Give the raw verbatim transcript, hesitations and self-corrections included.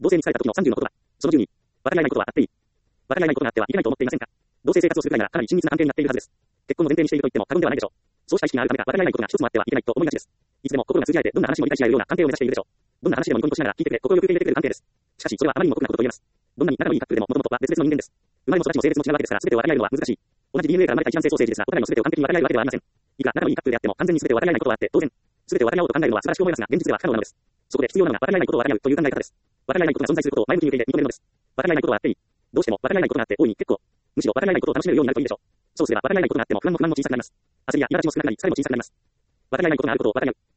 同性に疲れた時のさんじゅうのことは、そのじゅうに、分かり合えないことはあっていい。分かり合えないことがあってはいけないと思っていませんか。同性生活をするくらいならかなり親密な関係になっているはずです。結婚の前提にしていると言っても過言ではないでしょう。そうした意識があるためか分かり合えないことが一つもあってはいけないと思いがちです。いつでも心が通じ合えてどんな話も理解し合えるような関係を目指しているでしょう。どんな話でもニコニコしながら聞いてくれ、心よく受け入れてくれる関係です。しかしそれはあまりにも酷なことと言えます。どんなに仲のいいカップルでも元々は別々の人間です。生まれも育ちも性別も違うわけですから全てを分かり合えるのは難しい。同じ ディーエヌエー から生まれた一卵性ソーセージですが、お互いの全てを完璧に分かり合えるわけではありません。いくら仲のいいカップルであっても完全に全てを分かり合えないことはあって当然。全てを分かり合おうと考えるのは素晴らしく思いますが、現実では不可能なのです。そこで必要なのが分かり合えないことを分かり合うという考え方です。分かり合えないことが存在することを前向きに受け入れ認めるのです。分かり合えないことはあっていい。どうしても分かり合えないことがあって大いに結構。むしろ分かり合えないことを楽しめるようになるといいでしょう。そうすれば分かり合えないことがあっても不安も不満も小さくなります。焦りや苛立ちも少なくなり、疲れも小さくなります。分かり合えないことがあることを分かり合う。